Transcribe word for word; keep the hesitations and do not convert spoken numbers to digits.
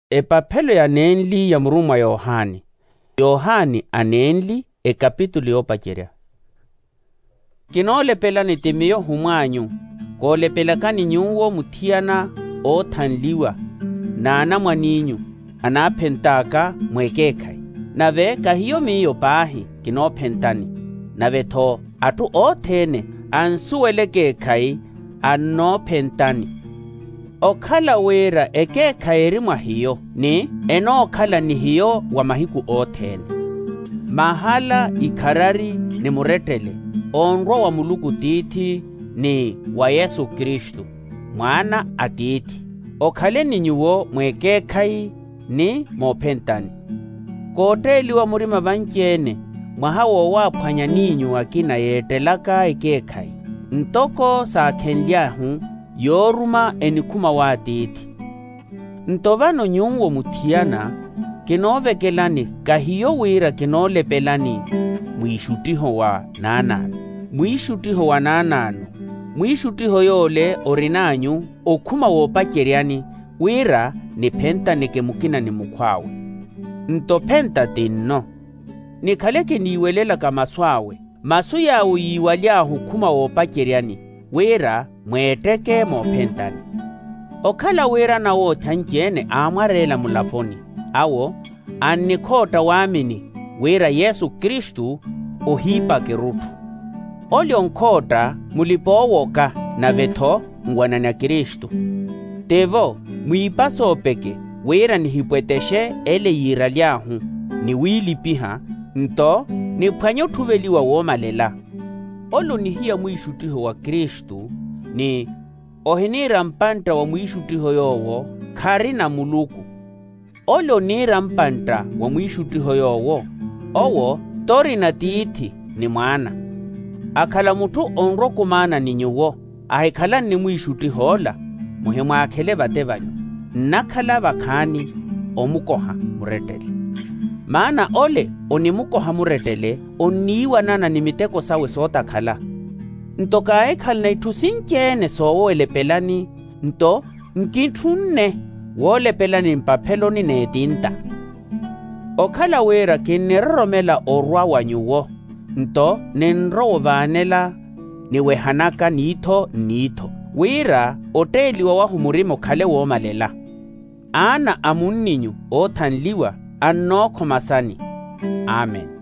Epaphelo ya nenli ya murumwa Yohani. Yohani anenli ekapitulo yopacherya. Kinolepelani timiyo humwanyu, kolepelakani nyuwo muthiana othanliwa, na anamwaninyu, anaphentaka mwekekhai. Nave kahiyo miyo pahi kinophentani, nave tho atu othene ansuwelekekhai anophentani. Okhala wera ekekhaeri mwa hiyo, ni enokhala ni hiyo wa mahiku othene. Mahala ikharari ni muretele, onrwa wa Muluku tithi ni wa Yesu Kristu, mwana atithi. Okhaleni nyuwo mwekekhai ni mophentani. Koteliwa murima vanchene, mwahawo waphwanya ninyu akina yetelaka ekekhai. Ntoko saakhenlyahu, yoruma enikhuma watithi. Ntovano nyuwo muthiana, kinovekelani kahiyo wira kinolepelani mwishutiho wa nananu. Mwishutiho wa nananu, mwishutiho yole orinanyu okhuma wopacheryani, wira ni phentanike mukina ni mukhwawe. Ntophenta tinno, nikhaleke niwelela ka maswawe, masu yawu yiwalyahu khuma wopacheryani, wira mweteke mophentani. Okhala wira na wothanjene amwarela mulaponi, awo annikhota wamini wira Yesu Kristu ohipa kirutu. Olyo nkhota mulipowoka na vetho ngwananya Kristu. Tevo mwipasopeke wira nihipweteshe ele yira lyahu ni wilipiha, nto ni phwanyo thuveliwa womalela. Olo nihiya mwishutiho wa Kristu ni ohinira mpanta wa mwishutiho yowo khari na Muluku. Olo nira mpanta wa mwishutiho yowo, owo tori na tithi ni mwana. Akhala mutu onro kumana ni nyuwo, ahikhala ni mwishutihola, muhemwa akhele vate vanyu, nakhala vakhani omukoha muretele. Maana ole onimukoha muretele, oniwanana ni miteko sawe sota khala. Nto kaekhala na ithu sinchene sowo elepelani, nto nkithunne wolepelani mpapheloni netinta. Okhala wera kinirromela orwa wanyuwo, nto nenro vanela niwehanaka nitho nitho. Wira oteliwa wahu murimo khale womalela. Ana amunninyu othanliwa annokho masani. Amen.